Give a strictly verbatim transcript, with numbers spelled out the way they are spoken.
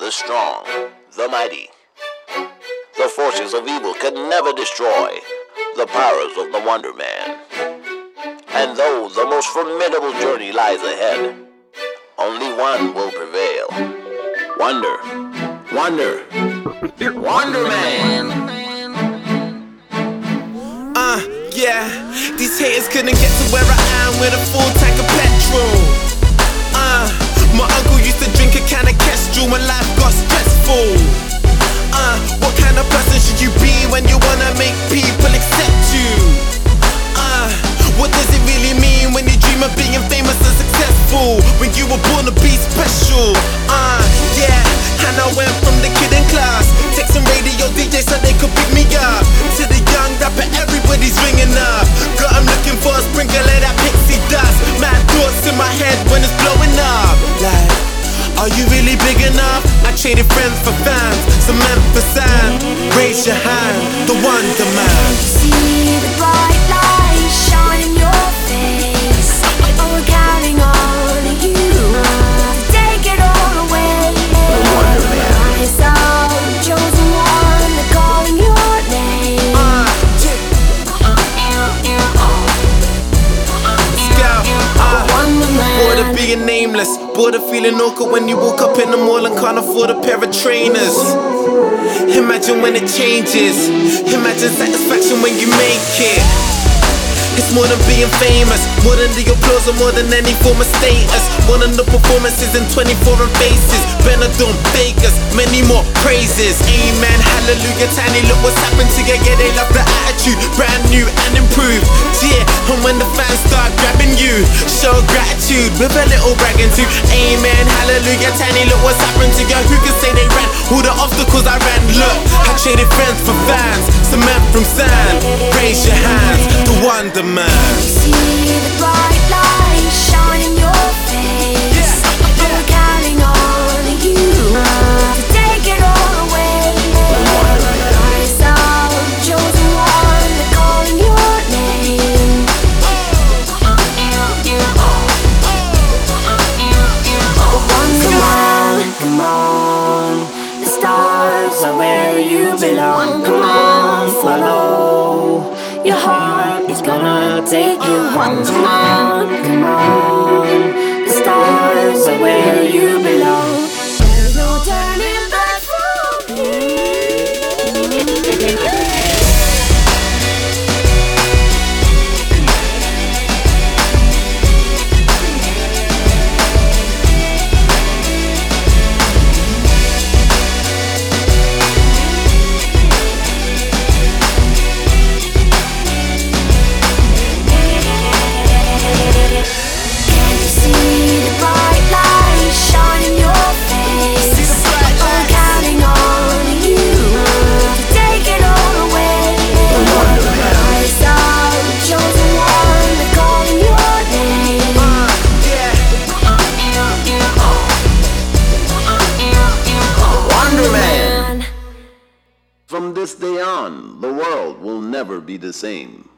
the strong, the mighty. The forces of evil can never destroy the powers of the Wonder Man. And though the most formidable journey lies ahead, only one will prevail. Wonder, Wonder, Wonder Man. Uh, yeah, these haters couldn't get to where I am with a full tank of petrol. Uh, my uncle used to drink a can of Kestrel when life got stressful. Uh, what kind of person should you be when you wanna make people accept you? Uh, what does it really mean when you dream of being famous and successful? When you were born to be special? Uh, yeah, and I went from the kid in class, texting radio D J so they could pick me up, to the young rapper everybody's ringing up. Got 'em looking for a sprinkle of that pixie dust. Mad thoughts in my head when it's blowing up. Like, are you really big enough? I traded friends for fans, some men for sand. Raise your hand, the Wonder Man. See the bright light shine in your face. Oh, we're counting on you to take it all away. The Wonder Man. Rise up, chosen one, they're calling your name. Uh, yeah. Scout, uh, Wonder Man. bored of being nameless, bored of feeling awkward when you woke up in the mall and can't afford a pair of trainers. Imagine when it changes, imagine satisfaction when you make it. It's more than being famous, more than the applause or more than any form of status. More than the performances in twenty-four and faces. Benidorm, Vegas, many more praises. Amen, hallelujah, tiny, look what's happened to you. Yeah, they love the attitude, brand new and improved. Yeah, and when the fans start grabbing you, show gratitude with a little bragging too. Amen, hallelujah, tiny, look what's happened to you. Who can say they ran all the obstacles I ran? Look, I traded friends for fans, some men from sand. Raise your hands, the Wonder Man. See the bright light shine in your face. Oh, we're counting on you to take it all away. Rise up, chosen one, they're calling your name. Wonder Man, come on, the stars are where you belong. Come on, follow your heart is gonna take you. Wonder Man, come on, the stars are where you belong. There's no turning back from here. From this day on, the world will never be the same.